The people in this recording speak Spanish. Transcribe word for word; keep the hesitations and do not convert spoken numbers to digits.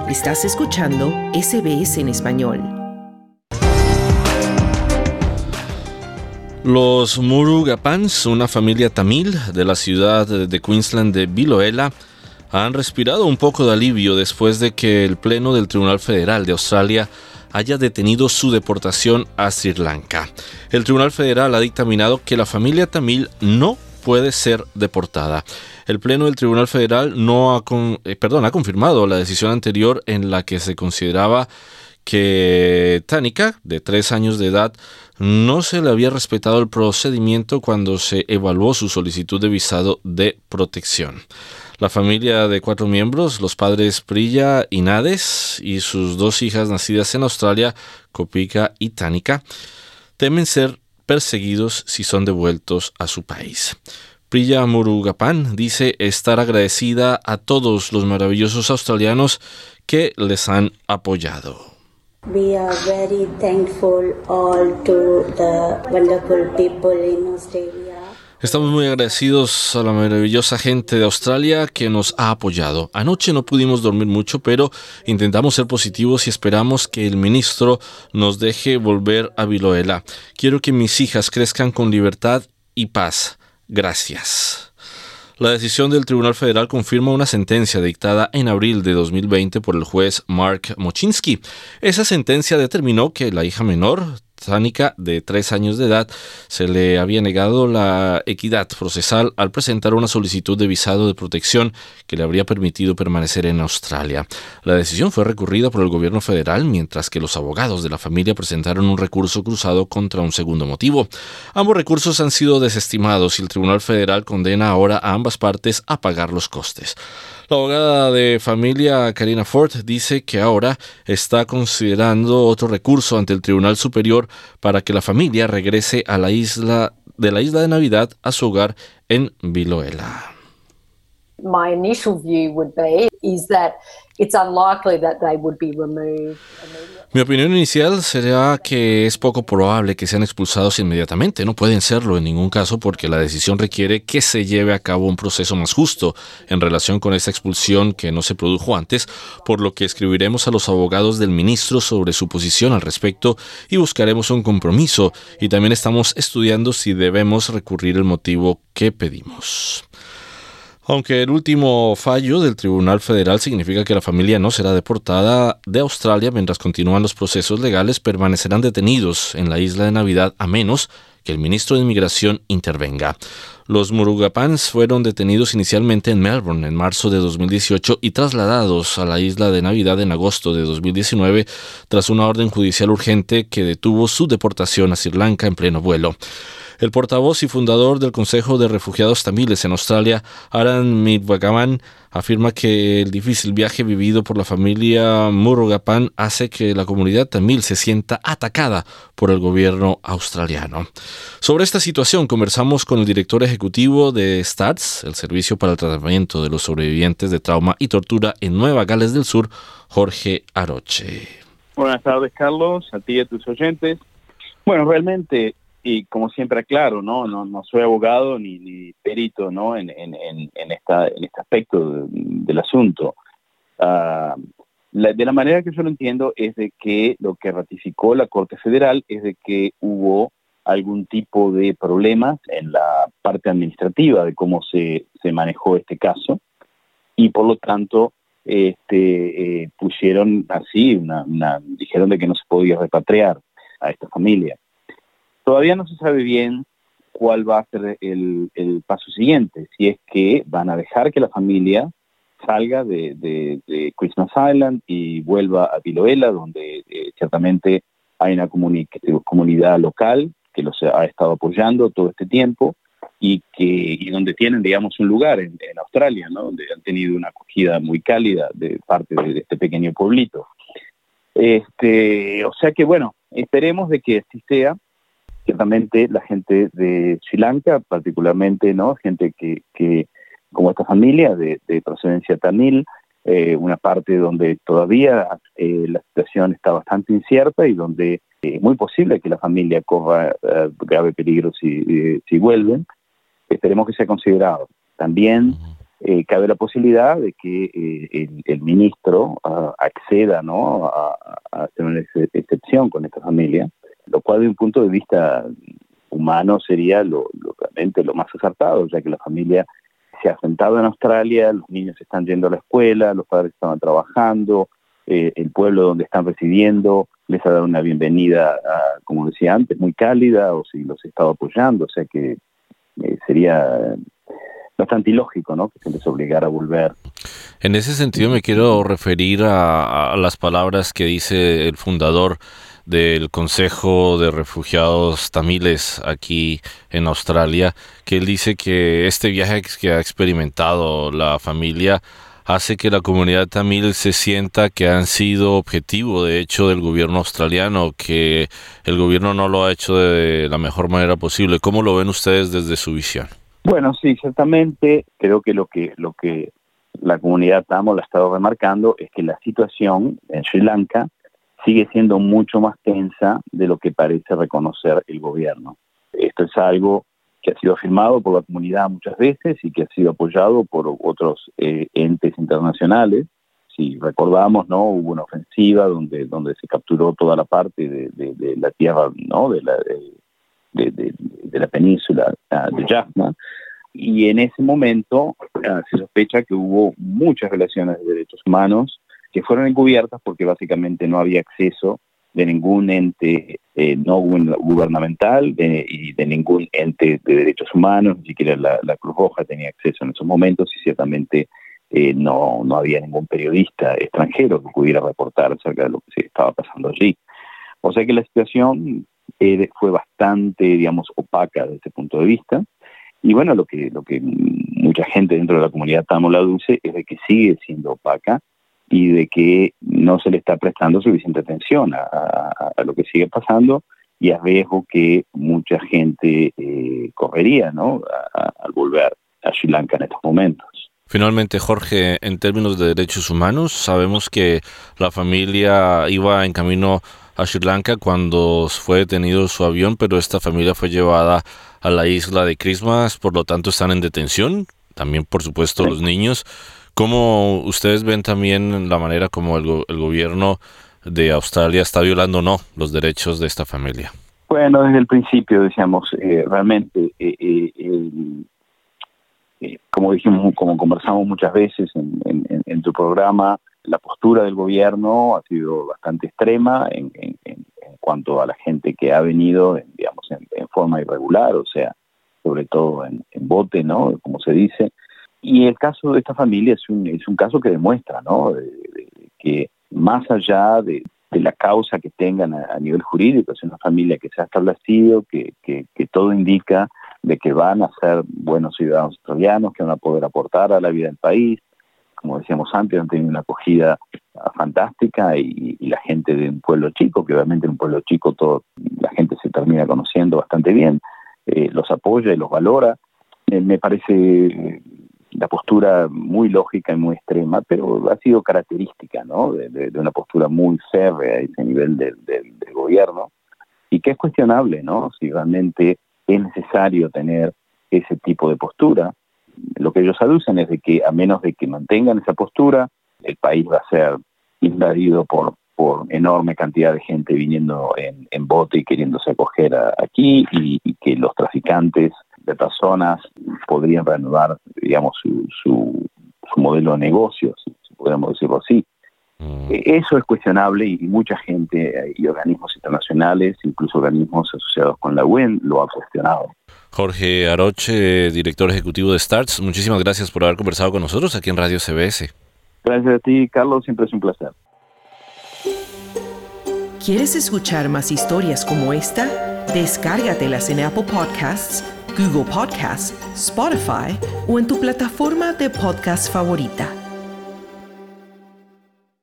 Estás escuchando S B S en español. Los Murugapans, una familia tamil de la ciudad de Queensland de Biloela, han respirado un poco de alivio después de que el Pleno del Tribunal Federal de Australia haya detenido su deportación a Sri Lanka. El Tribunal Federal ha dictaminado que la familia tamil no puede ser deportada. El Pleno del Tribunal Federal no ha, con, eh, perdón, ha confirmado la decisión anterior en la que se consideraba que Tanika, de tres años de edad, no se le había respetado el procedimiento cuando se evaluó su solicitud de visado de protección. La familia de cuatro miembros, los padres Priya y Nades y sus dos hijas nacidas en Australia, Kopika y Tanika, temen ser perseguidos si son devueltos a su país. Priya Murugapan dice estar agradecida a todos los maravillosos australianos que les han apoyado. We are very thankful all to the wonderful people in Australia. Estamos muy agradecidos a la maravillosa gente de Australia que nos ha apoyado. Anoche no pudimos dormir mucho, pero intentamos ser positivos y esperamos que el ministro nos deje volver a Biloela. Quiero que mis hijas crezcan con libertad y paz. Gracias. La decisión del Tribunal Federal confirma una sentencia dictada en abril de dos mil veinte por el juez Mark Mochinsky. Esa sentencia determinó que la hija menor, Tanika, de tres años de edad, se le había negado la equidad procesal al presentar una solicitud de visado de protección que le habría permitido permanecer en Australia. La decisión fue recurrida por el gobierno federal, mientras que los abogados de la familia presentaron un recurso cruzado contra un segundo motivo. Ambos recursos han sido desestimados y el Tribunal Federal condena ahora a ambas partes a pagar los costes. La abogada de familia Karina Ford dice que ahora está considerando otro recurso ante el Tribunal Superior para que la familia regrese a la isla de la isla de Navidad a su hogar en Biloela. My initial view would be is that it's unlikely that they would be removed immediately. Mi opinión inicial sería que es poco probable que sean expulsados inmediatamente. No pueden serlo en ningún caso porque la decisión requiere que se lleve a cabo un proceso más justo en relación con esta expulsión que no se produjo antes, por lo que escribiremos a los abogados del ministro sobre su posición al respecto y buscaremos un compromiso. Y también estamos estudiando si debemos recurrir el motivo que pedimos. Aunque el último fallo del Tribunal Federal significa que la familia no será deportada de Australia mientras continúan los procesos legales, permanecerán detenidos en la isla de Navidad a menos que el ministro de Inmigración intervenga. Los Murugapans fueron detenidos inicialmente en Melbourne en marzo de dos mil dieciocho y trasladados a la isla de Navidad en agosto de dos mil diecinueve tras una orden judicial urgente que detuvo su deportación a Sri Lanka en pleno vuelo. El portavoz y fundador del Consejo de Refugiados Tamiles en Australia, Aran Midwagaman, afirma que el difícil viaje vivido por la familia Murugapan hace que la comunidad tamil se sienta atacada por el gobierno australiano. Sobre esta situación conversamos con el director ejecutivo de STATS, el Servicio para el Tratamiento de los Sobrevivientes de Trauma y Tortura en Nueva Gales del Sur, Jorge Aroche. Buenas tardes, Carlos, a ti y a tus oyentes. Bueno, realmente, y como siempre aclaro, no, no, no soy abogado ni, ni perito, ¿no? En, en, en, esta, en este aspecto de, del asunto. Uh, la, de la manera que yo lo entiendo es de que lo que ratificó la Corte Federal es de que hubo algún tipo de problemas en la parte administrativa de cómo se, se manejó este caso y por lo tanto este, eh, pusieron así, una, una, dijeron de que no se podía repatriar a esta familia. Todavía no se sabe bien cuál va a ser el, el paso siguiente, si es que van a dejar que la familia salga de, de, de Christmas Island y vuelva a Biloela, donde eh, ciertamente hay una comuni- comunidad local que los ha estado apoyando todo este tiempo y que y donde tienen, digamos, un lugar en, en Australia, ¿no? Donde han tenido una acogida muy cálida de parte de, de este pequeño pueblito. Este, o sea que, bueno, esperemos de que así sea. Ciertamente la gente de Sri Lanka, particularmente, ¿no? Gente que, que como esta familia de, de procedencia tamil, eh, una parte donde todavía eh, la situación está bastante incierta y donde eh, es muy posible que la familia corra uh, grave peligro si, eh, si vuelven. Esperemos que sea considerado. También eh, cabe la posibilidad de que eh, el, el ministro uh, acceda, ¿no?, a, a hacer una ex- excepción con esta familia, lo cual de un punto de vista humano sería lo, lo realmente lo más acertado, ya que la familia se ha asentado en Australia, los niños están yendo a la escuela, los padres estaban trabajando, eh, el pueblo donde están residiendo les ha dado una bienvenida, a, como decía antes, muy cálida, o si los ha estado apoyando, o sea que eh, sería bastante ilógico, ¿no?, que se les obligara a volver. En ese sentido me quiero referir a, a las palabras que dice el fundador del Consejo de Refugiados Tamiles aquí en Australia, que él dice que este viaje que ha experimentado la familia hace que la comunidad tamil se sienta que han sido objetivo, de hecho, del gobierno australiano, que el gobierno no lo ha hecho de la mejor manera posible. ¿Cómo lo ven ustedes desde su visión? Bueno, sí, ciertamente creo que lo que lo que la comunidad tamil ha estado remarcando es que la situación en Sri Lanka sigue siendo mucho más tensa de lo que parece reconocer el gobierno. Esto es algo que ha sido afirmado por la comunidad muchas veces y que ha sido apoyado por otros eh, entes internacionales. Si recordamos, ¿no?, hubo una ofensiva donde donde se capturó toda la parte de, de, de la tierra, ¿no?, de la de, de, de, de la península uh, de Jaffna, y en ese momento uh, se sospecha que hubo muchas violaciones de derechos humanos que fueron encubiertas porque básicamente no había acceso de ningún ente eh, no gubernamental de, y de ningún ente de derechos humanos, ni siquiera la, la Cruz Roja tenía acceso en esos momentos, y ciertamente eh, no, no había ningún periodista extranjero que pudiera reportar acerca de lo que se estaba pasando allí. O sea que la situación eh, fue bastante, digamos, opaca desde ese punto de vista. Y bueno, lo que, lo que mucha gente dentro de la comunidad tamil aduce es de que sigue siendo opaca y de que no se le está prestando suficiente atención a, a, a lo que sigue pasando, y a riesgo que mucha gente eh, correría, ¿no?, a, a, al volver a Sri Lanka en estos momentos. Finalmente, Jorge, en términos de derechos humanos, sabemos que la familia iba en camino a Sri Lanka cuando fue detenido su avión, pero esta familia fue llevada a la isla de Christmas, por lo tanto están en detención, también por supuesto sí. Los niños. ¿Cómo ustedes ven también la manera como el, go- el gobierno de Australia está violando o no los derechos de esta familia? Bueno, desde el principio decíamos, eh, realmente, eh, eh, eh, eh, como dijimos, como conversamos muchas veces en, en, en tu programa, la postura del gobierno ha sido bastante extrema en, en, en cuanto a la gente que ha venido, en, digamos, en, en forma irregular, o sea, sobre todo en, en bote, ¿no?, como se dice. Y el caso de esta familia es un, es un caso que demuestra, ¿no?, de, de, de que más allá de, de la causa que tengan a, a nivel jurídico, es una familia que se ha establecido, que, que, que todo indica de que van a ser buenos ciudadanos australianos, que van a poder aportar a la vida del país. Como decíamos antes, han tenido una acogida uh, fantástica, y, y la gente de un pueblo chico, que obviamente en un pueblo chico todo, la gente se termina conociendo bastante bien, eh, los apoya y los valora. Eh, me parece... Eh, la postura muy lógica y muy extrema, pero ha sido característica, ¿no?, de, de, de una postura muy férrea a ese nivel del, del, del gobierno, y que es cuestionable, ¿no?, si realmente es necesario tener ese tipo de postura. Lo que ellos aducen es de que a menos de que mantengan esa postura, el país va a ser invadido por, por enorme cantidad de gente viniendo en, en bote y queriéndose acoger a, aquí, y, y que los traficantes de personas podrían reanudar, digamos, su, su, su modelo de negocios, si podemos decirlo así. Mm. Eso es cuestionable, y mucha gente y organismos internacionales, incluso organismos asociados con la U E N, lo ha cuestionado. Jorge Aroche, director ejecutivo de STARTS, muchísimas gracias por haber conversado con nosotros aquí en Radio C B S. Gracias a ti, Carlos, siempre es un placer. ¿Quieres escuchar más historias como esta? Descárgatelas en Apple Podcasts, Google Podcasts, Spotify o en tu plataforma de podcast favorita.